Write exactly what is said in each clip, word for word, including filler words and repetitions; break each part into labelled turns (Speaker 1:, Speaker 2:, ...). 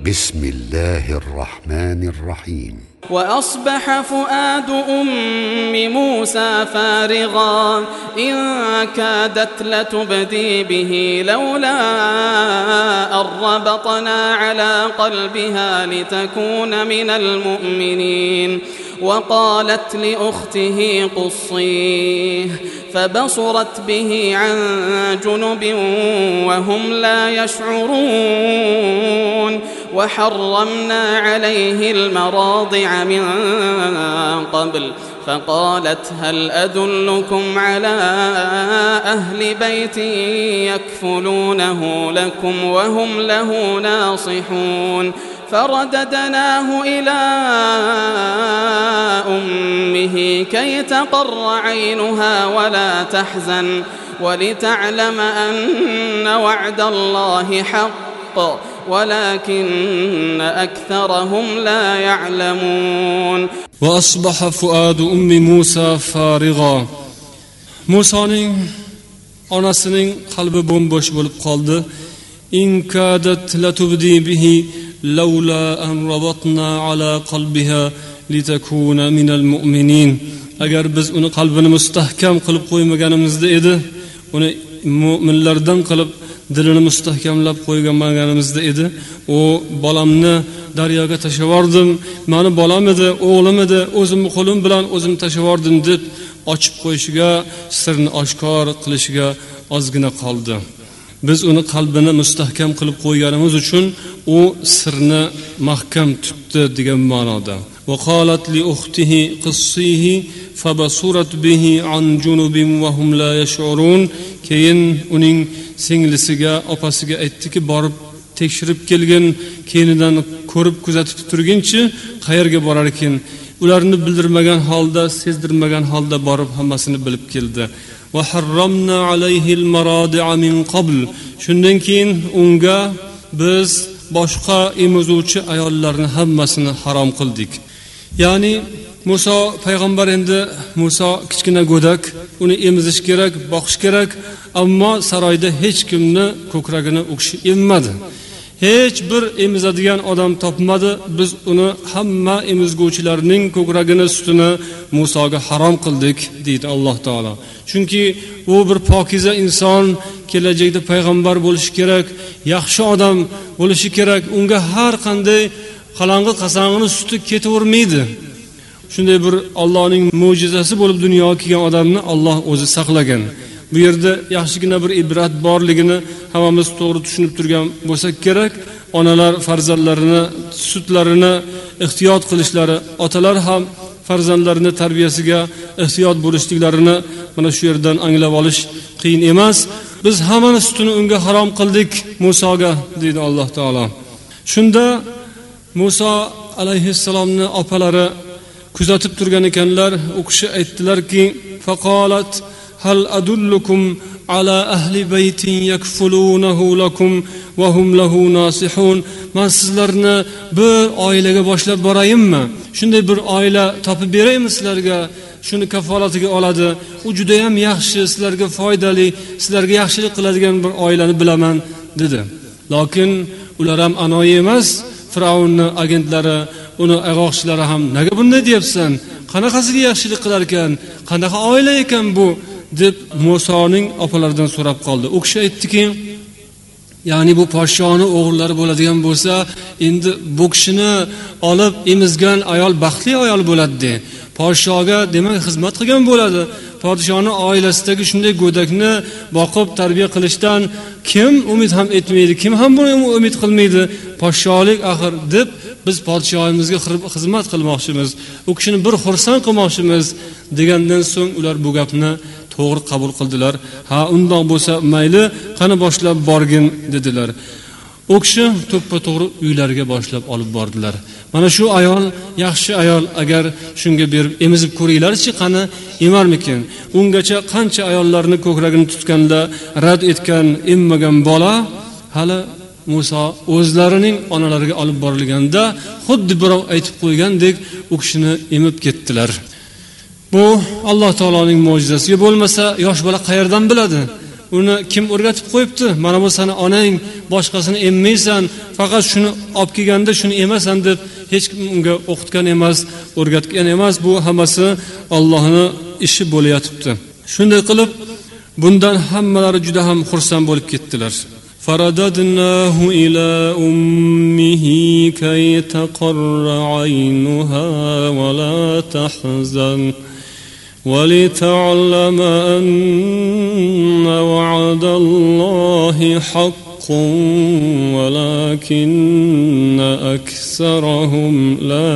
Speaker 1: بسم الله الرحمن الرحيم
Speaker 2: وأصبح فؤاد أم موسى فارغا إن كادت لتبدي به لولا أن ربطنا على قلبها لتكون من المؤمنين وقالت لأخته قصيه فبصرت به عن جنب وهم لا يشعرون وحرمنا عليه المراضع من قبل فقالت هل أدلكم على أهل بيت يكفلونه لكم وهم له ناصحون فرددناه إلى أمه كي تقر عينها ولا تحزن ولتعلم أن وعد الله حق ولكن أكثرهم لا يعلمون
Speaker 3: وأصبح فؤاد أم موسى فارغا موسىning onasining qalbi bo'mbo'sh bo'lib qoldi. إن كادت لتبدي به لولا أن ربطنا على قلبها لتكون من المؤمنين agar biz uni qalbini mustahkam qilib qo'ymaganimizda edi, uni mu'minlardan qilib dilini mustahkamlab qo'yganmaganimizda edi, u bolamni daryoga tashlavordim, meni bolam edi, o'g'lim edi, o'zimni qo'lim bilan o'zim tashlavordim deb ochib qo'yishiga, sirni oshkor qilishiga ozgina qoldi. Biz uni qalbini mustahkam qilib qo'yganimiz uchun u sirni mahkam tutdi degan ma'noda. وقالت لأخته قصيه فبصرت به عن جنب وهم لا يشعرون. keyin uning singlisiga, opasiga aytdiki, borib tekshirib kelgin, keyinidan ko'rib kuzatib turginchi qayerga borar ekan. Ularni bildirmagan holda, sezdirmagan holda borib hammasini bilib keldi. وحرمنا عليه المراضع من قبل. Shundan keyin unga biz boshqa emizuvchi ayollarni hammasini harom qildik. Ya'ni Musa payg'ambar endi Musa kichkina go'dak, uni emizish kerak, boqish kerak, ammo saroyda hech kimni ko'kragini o'kishi emmadi. Hech bir emizadigan odam topmadi. Biz uni hamma emizguvchilarning ko'kragini, sutini Musoga harom qildik, deydi Alloh taolo. Chunki u bir pokiza inson, kelajakda payg'ambar bo'lishi kerak, yaxshi odam bo'lishi kerak. Unga har qanday qalang'i qasang'ini suti ketavermaydi. Shunday bir Allohning mo'jizasi bo'lib dunyoga kelgan odamni Alloh o'zi saqlagan. Bu yerda yaxshigina bir ibrat borligini hammamiz to'g'ri tushunib turgan bo'lsak kerak. Onalar farzandlarini sutlarini ehtiyot qilishlari, otalar ham farzandlarini tarbiyasiga ehtiyot bo'lishliklarini mana shu yerdan anglab olish qiyin emas. Biz hammani sutini unga harom qildik Musoga, deydi Alloh taolo. Shunda Muso alayhissalomni opalari kuzatib turgan ekanlar. U kishi aytdilarki, faqalat hal adullukum ala ahli baytin yakfulunahu lakum va hum lahu nasihun. Men sizlarni bir oilaga boshlab borayimmi? Shunday bir oila topib beraymi sizlarga? Shuni kafolatiga oladi. U juda ham yaxshi, sizlarga foydali, sizlarga yaxshilik qiladigan bir oilani bilaman, dedi. Lekin ular ham anoyi emas. Firavunning agentlari, uni ayg'oqchilari ham nega bunday deyapsan? Qanaqasiga yaxshilik qilar ekan? Qanaqa oila ekan bu? deb Musoning opalaridan so'rab qoldi. U kishi aytdiki, ya'ni bu podshoning o'g'illari bo'ladigan bo'lsa, endi bu kishini olib emizgan ayol baxtli ayol bo'ladi. Podshoga demak xizmat qilgan bo'ladi. Podshoning oilasidagi shunday go'dakni boqib tarbiya qilishdan kim umid ham etmaydi, kim ham buni umid qilmaydi. Podsholik axir deb biz podshohimizga xizmat qilmoqchimiz, u kishini bir xursand qilmoqchimiz degandan so'ng ular bu gapni to'g'ri qabul qildilar. Ha, undoq bo'lsa mayli, qani boshlab borgin dedilar. U kishi to'ppa-to'g'ri uylariga boshlab olib bordilar. Mana shu ayol yaxshi ayol, agar shunga berib emizib ko'ringlarchi, qani emarmikin? Ungacha qancha ayollarni ko'kragini tutganda rad etgan, emmagan bola hali Musa o'zlarining onalariga olib borilganda xuddi birov aytib qo'ygandek u kishini emib ketdilar. Bu Alloh taoloning mo'jizasi. Bo'lmasa yosh bola qayerdan biladi? uni kim o'rgatib qo'yibdi? Mana bu seni onang, boshqasini emmaysan, faqat shuni olib kelganda shuni emasan deb hech kim unga o'qitgan emas, o'rgatgan emas. Bu hammasi Allohning ishi bo'layotibdi. Shunday qilib bundan hammalari juda ham xursand bo'lib ketdilar. فرددناه إلى أمه كي تقر عينها ولا تحزن ولتعلم أن وعد الله حق ولكن أكثرهم لا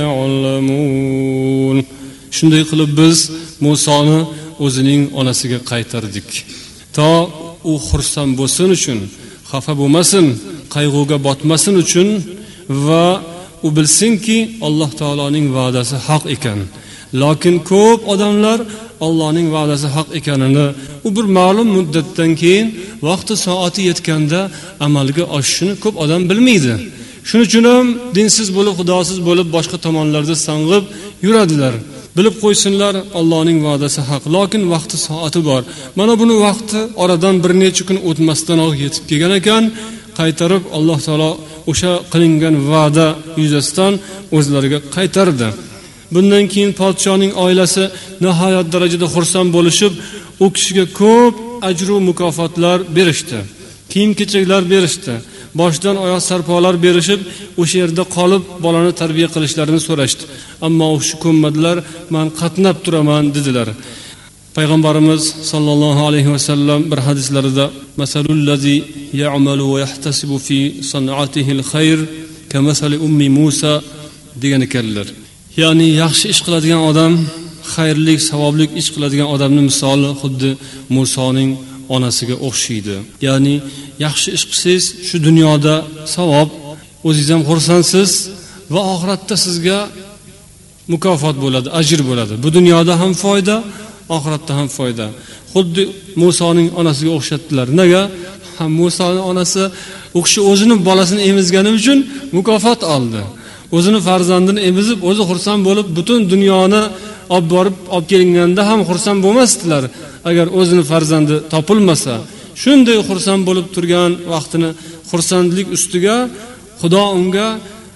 Speaker 3: يعلمون. Shunday qilib biz Musoni o'zining onasiga qaytardik. To u xursand bo'lsin uchun, xafa bo'lmasin, qayg'uga botmasin uchun va u bilsinki Alloh taoloning va'dasi haq ekan. Lekin ko'p odamlar Allohning va'dasi haq ekanini u bir ma'lum muddatdan keyin vaqti soati yetganda amalga oshishini ko'p odam bilmaydi. Shuning uchun ham dinsiz bo'lib, xudosiz bo'lib boshqa tomonlarda sang'ib yuradilar. Bilib qo'ysinlar, Allohning va'dasi haq, lekin vaqti soati bor. Mana buni vaqti oradan bir necha kun o'tmasdanoq yetib kelgan ekan, qaytarib Alloh taolo o'sha qilingan va'da yuzasidan o'zlariga qaytardi. Bundan keyin podshoning oilasi nihoyat darajada xursand bo'lishib, u kishiga ko'p ajr va mukofotlar berishdi. Kiyim-kechaklar berishdi. Boshdan oyoq sarpolar berishib, o'sha yerda qolib bolani tarbiya qilishlarini so'rashdi. Ammo u shu ko'nmadilar, men qatnab turaman dedilar. Payg'ambarimiz sollallohu alayhi vasallam bir hadislarida masalul ladzi ya'malu va yahtasibu fi san'atihi al-khayr kamasali ummi Musa degan ekanlar. Ya'ni yaxshi ish qiladigan odam, xayrli, savobli ish qiladigan odamning misoli xuddi Musoning onasiga o'xshaydi. Ya'ni yaxshi ish qilsangiz shu dunyoda savob, o'zingiz ham xursandsiz va oxiratda sizga mukofot bo'ladi, ajr bo'ladi. Bu dunyoda ham foyda, oxiratda ham foyda. Xuddi Musoning onasiga o'xshatdilar. Nega? Ham Musoning onasi u kishi o'zining bolasini emizgani uchun mukofot oldi. O'zini farzandini emizib, o'zi xursand bo'lib, butun dunyoni olib borib, olib kelganda ham xursand bo'lmasdilar. Agar o'zini farzandi topilmasa, shunday xursand bo'lib turgan vaqtini xursandlik ustiga Xudo unga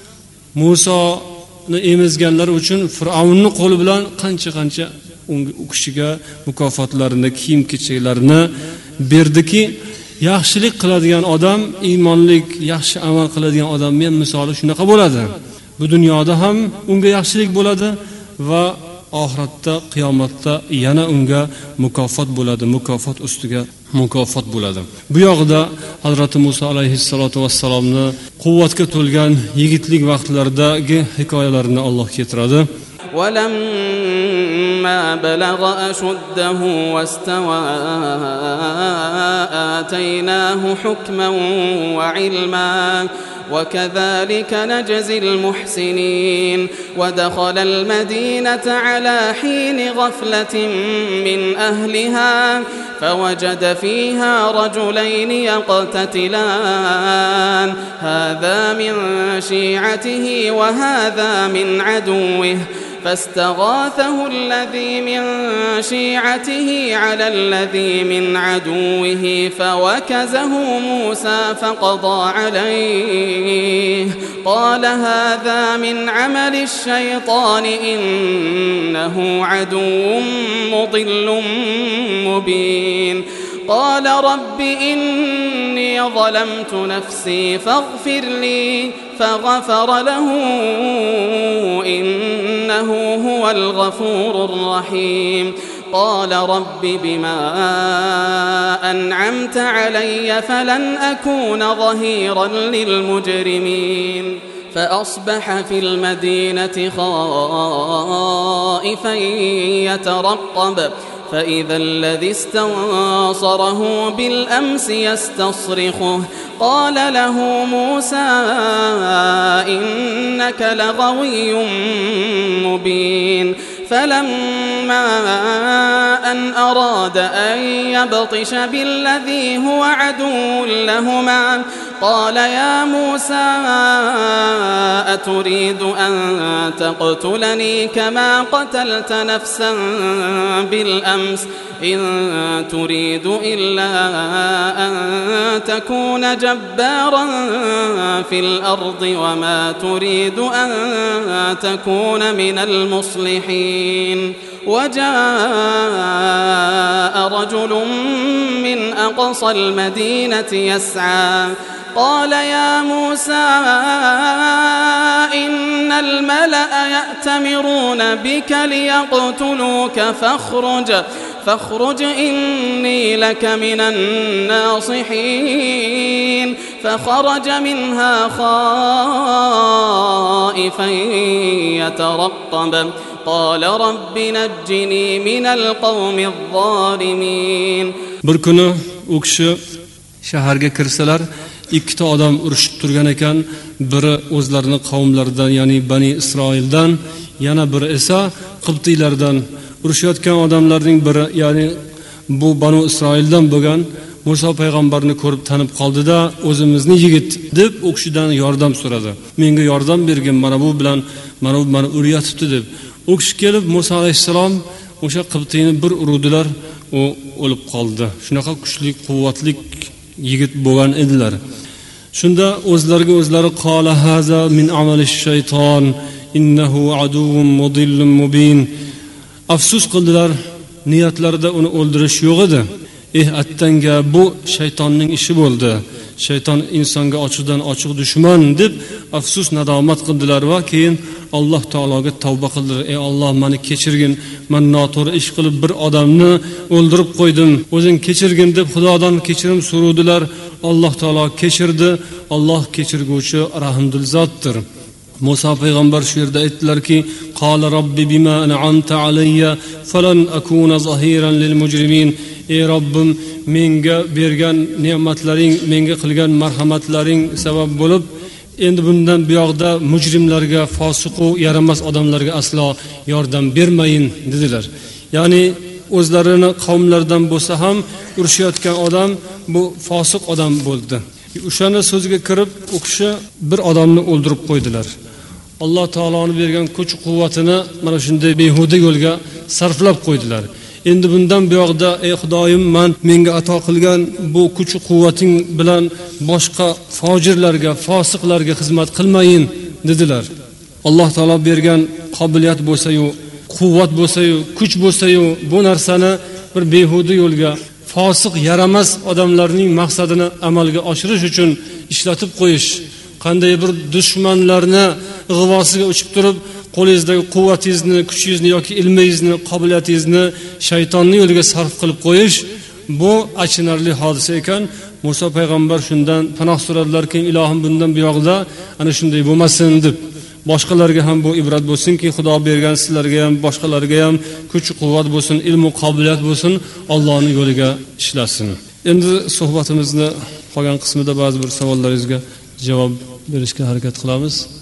Speaker 3: Musoni emizganlari uchun Fir'avnning qo'li bilan qancha-qancha u kishiga mukofotlarini, kiyim-kechaklarini berdiki, yaxshilik qiladigan odam, iymonlik, yaxshi amal qiladigan odamning misoli shunaqa bo'ladi. Bu dunyoda ham unga yaxshilik bo'ladi va oxiratda, qiyomatda yana unga mukofot bo'ladi, mukofot ustiga mukofot bo'ladi. Bu yoqda Hazrat Musa alayhissalatu vassalomni quvvatga to'lgan yigitlik vaqtlaridagi hikoyalarini Alloh keltiradi.
Speaker 2: ولما بلغ أشده واستوى آتيناه حكما وعلما وكذلك نجزي المحسنين ودخل المدينة على حين غفلة من أهلها فوجد فيها رجلين يقتتلان هذا من شيعته وهذا من عدوه فاستغاثه الذي من شيعته على الذي من عدوه فوكزه موسى فقضى عليه قال هذا من عمل الشيطان إنه عدو مضل مبين قال رب إني ظلمت نفسي فاغفر لي فغفر له إنه هو الغفور الرحيم قال رب بما أنعمت علي فلن أكون ظهيرا للمجرمين فأصبح في المدينة خائفا يترقب فإذا الذي استنصره بالأمس يستصرخه قال له موسى إنك لغوي مبين فلما أن أراد أن يبطش بالذي هو عدو لهما قال يا موسى أتريد أن تقتلني كما قتلت نفسا بالأمس إن تريد إلا أن تكون جبارا في الأرض وما تريد أن تكون من المصلحين وجاء رجل من أقصى المدينة يسعى قال يا موسى إن الملأ يأتمرون بك ليقتلوك فاخرج فاخرج إني لك من الناصحين فخرج منها خائفا يترقب قال رب نجني من القوم الظالمين.
Speaker 3: Bir kuni u kishi shaharga kirsalar, ikkita odam urushib turgan ekan. Biri o'zlarining qavmlaridan, ya'ni Bani Isroildan, yana biri esa Qibtiylardan. Urushayotgan odamlarning biri, ya'ni bu Banu Isroildan bo'lgan, Musa payg'ambarni ko'rib tanib qoldi-da, o'zimizni yigit deb u kishidan yordam so'radi. Menga yordam bergin, mana bu bilan mana bu meni uryatibdi deb. U kishi kelib Musa alayhisalom o'sha Qibtiyni bir urdilar, u o'lib qoldi. Shunaqa kuchli, quvvatli yigit bo'lgan edilar. Shunda o'zlariga o'zlari qala haza min amalish shayton innahu aduwwun mudillun mubin. Afsus qildilar, niyatlarida uni o'ldirish yo'q edi. Eh attanga bu shaytonning ishi bo'ldi. Shayton insonga ochiqdan ochiq dushman deb afsus nadomat qildilar va keyin Alloh taologa tavba qildilar. Ey Alloh, meni kechirgin. Men noto'g'ri ish qilib bir odamni o'ldirib qo'ydim. O'zing kechirgin deb Xudodan kechirim so'radilar. Alloh taolo kechirdi. Alloh kechirguvchi, rahmdil zotdir. Musa payg'ambar shu yerda aytdilarki, qala robbi bima an'amta alayya falan akuna zahiran lil mujrimin. Ey Robbim, menga bergan ne'matlaring, menga qilgan marhamatlaring sabab bo'lib, endi bundan buyoqda mujrimlarga, fosiqu yaramas odamlarga aslo yordam bermayin dedilar. Ya'ni o'zlarini qavmlaridan bo'lsa ham urushayotgan odam bu fosiq odam bo'ldi. O'shani so'ziga kirib, u kishi bir odamni o'ldirib qo'ydilar. Alloh taoloning bergan kuch-quvvatini mana shunday behuda yo'lga sarflab qo'ydilar. Endi bundan buyoqda ey Xudoyim, men menga ato qilgan bu kuch-quvvating bilan boshqa fojirlarga, fosiqlarga xizmat qilmayin dedilar. Alloh taolo bergan qobiliyat bo'lsa-yu, quvvat bo'lsa-yu, kuch bo'lsa-yu, bu narsani bir behuda yo'lga, fosiq yaramas odamlarning maqsadini amalga oshirish uchun ishlatib qo'yish, qanday bir dushmanlarni ig'vosiga uchib turib, qo'lingizdagi quvvatingizni, kuchingizni yoki ilmingizni, qobiliyatingizni shaytonning yo'liga sarf qilib qo'yish, bu achinarli hodisa ekan. Musa payg'ambar shundan panoh so'radilarki, ilohim bundan buyog'da ana shunday bo'lmasin deb. Boshqalarga ham bu ibrat bo'lsinki, Xudo bergan sizlarga ham, boshqalarga ham kuch-quvvat bo'lsin, ilm va qobiliyat bo'lsin, Allohning yo'liga ishlasin. Endi suhbatimizni qolgan qismida ba'zi bir savollaringizga javob berishga harakat qilamiz.